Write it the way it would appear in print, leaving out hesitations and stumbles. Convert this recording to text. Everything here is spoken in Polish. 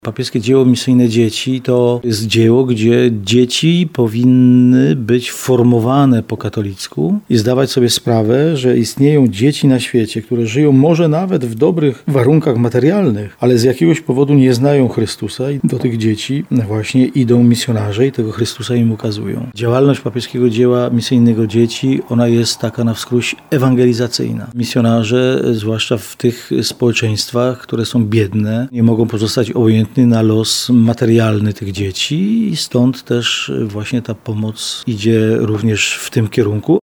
Papieskie dzieło misyjne dzieci to jest dzieło, gdzie dzieci powinny być formowane po katolicku i zdawać sobie sprawę, że istnieją dzieci na świecie, które żyją może nawet w dobrych warunkach materialnych, ale z jakiegoś powodu nie znają Chrystusa i do tych dzieci właśnie idą misjonarze i tego Chrystusa im ukazują. Działalność papieskiego dzieła misyjnego dzieci, ona jest taka na wskróś ewangelizacyjna. Misjonarze, zwłaszcza w tych społeczeństwach, które są biedne, nie mogą pozostać obojętni na los materialny tych dzieci i stąd też właśnie ta pomoc idzie również w tym kierunku.